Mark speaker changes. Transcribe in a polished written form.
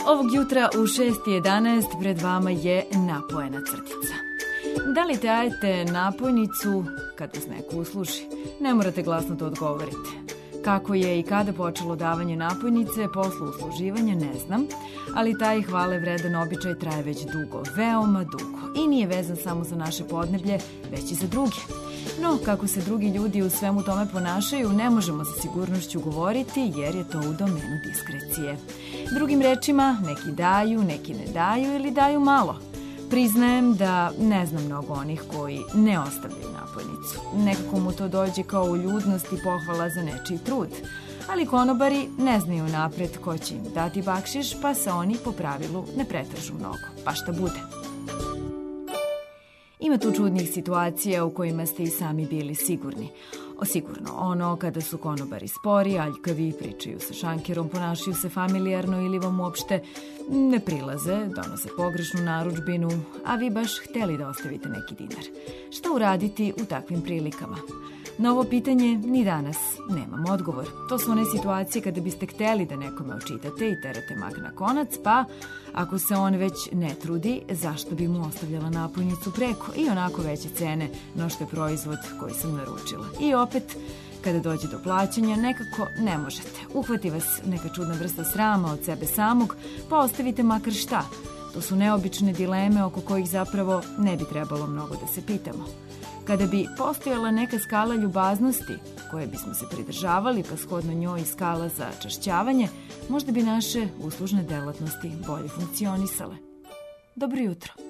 Speaker 1: Ovog jutra u 6:11 pred vama je napojena crtica. Da li tajete napojnicu kad vas neko usluži? Ne morate glasno to odgovorite. Kako je i kada počelo davanje napojnice posle usluživanja ne znam, ali taj hvale vredan običaj traje već dugo, veoma dugo i nije vezan samo za naše podneblje, već i za druge. No, kako se drugi ljudi u svemu tome ponašaju, ne možemo sa sigurnošću govoriti jer je to u domenu diskrecije. Drugim rečima, neki daju, neki ne daju ili daju malo. Priznajem da ne znam mnogo onih koji ne ostavljaju napojnicu. Nekako mu to dođe kao uljudnost i pohvala za nečiji trud. Ali konobari ne znaju napred ko će im dati bakšiš, pa se oni po pravilu ne pretražu mnogo. Pa šta bude. Ima tu čudnih situacija u kojima ste i sami bili sigurni. Sigurno, ono kada su konobari spori, aljkavi, pričaju sa šankerom, ponašaju se familijarno ili vam uopšte ne prilaze, donose pogrešnu narudžbinu, a vi baš hteli da ostavite neki dinar. Šta uraditi u takvim prilikama? Na ovo pitanje ni danas nemam odgovor. To su one situacije kada biste hteli da nekome očitate i terate mak na konac, pa ako se on već ne trudi, zašto bi mu ostavljala napojnicu preko i onako veće cene no što je proizvod koji sam naručila. I opet, kada dođe do plaćanja, nekako ne možete. Uhvati vas neka čudna vrsta srama od sebe samog, pa ostavite makar šta. To su neobične dileme oko kojih zapravo ne bi trebalo mnogo da se pitamo. Kada bi postojala neka skala ljubaznosti koje bismo se pridržavali, pa shodno njoj skala za čašćavanje, možda bi naše uslužne delatnosti bolje funkcionisale. Dobro jutro.